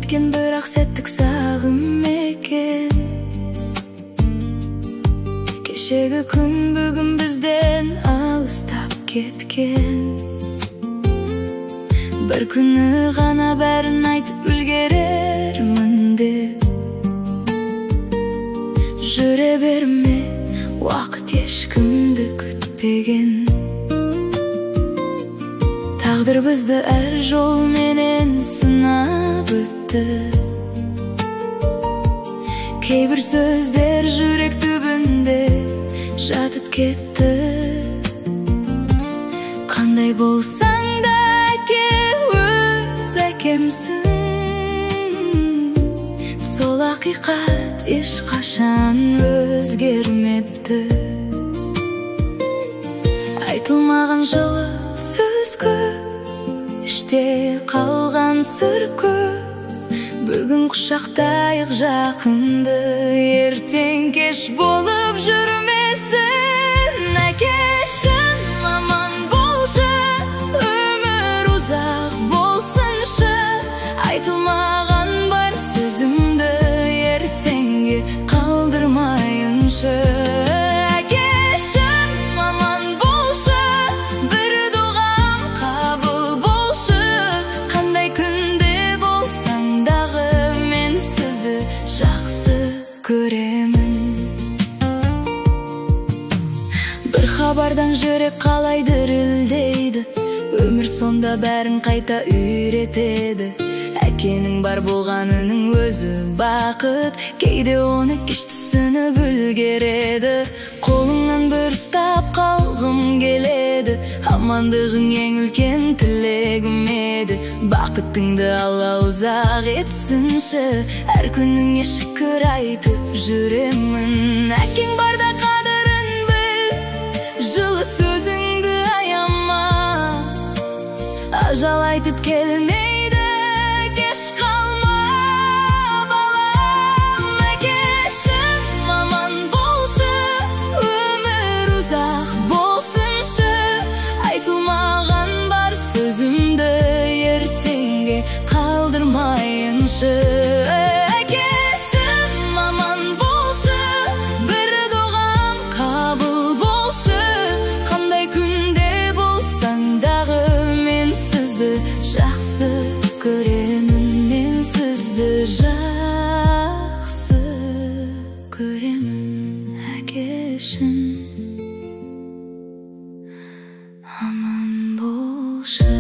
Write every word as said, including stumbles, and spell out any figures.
өткен бірақ сәттік сағым екен. Кешегі күн бүгін бізден алыстап кеткен. Бір күні ғана бәрін айтып үлгерермін деп жүре берме, уақыт ешкімді күтпеген. Тағдыр бізді әр жол менен сынап өтті. Кейбір сөздер жүрек түбінде жатып кетті. Қандай болсаң да әке өз әкемсің. Сол ақиқат ешқашан өзгермепті. Айтылмаған жылы сөз көп, іште қалған сыр көп. Бүгін құшақтайық жақынды, ертең кеш болып жүрмесін. Әкешім аман болшы, өмір ұзақ болсыншы. Айтылмаған бар сөзімді ертеңге қалдырмайыншы. Бір хабардан жүрек қалай дірілдейді. Өмір сонда бәрін қайта үйретеді. Әкенің бар болғанының өзі бақыт. Кейде оны кеш түсініп үлгереді. Қолыңнан бір ұстап қалғым келеді. Амандығың ең үлкен тілегім еді. Бақытыңды Алла ұзақ етсінші. Әр күніңе шүкір айтып жүремін. Әкең барда қадірін біл, жылы сөзіңді аяма. Ажал айтып келмейді, кеш қалма балам. Әкешім аман болшы, өмір ұзақ болсыншы. Айтылмаған бар сөзімді ертеңге қалдырмайыншы. Әкешім аман болшы, бір дұғам қабыл болшы. Қандай күнде болсаң дағы мен сізді жақсы көремін. Мен сізді жақсы көремін. Әкешім аман болшы.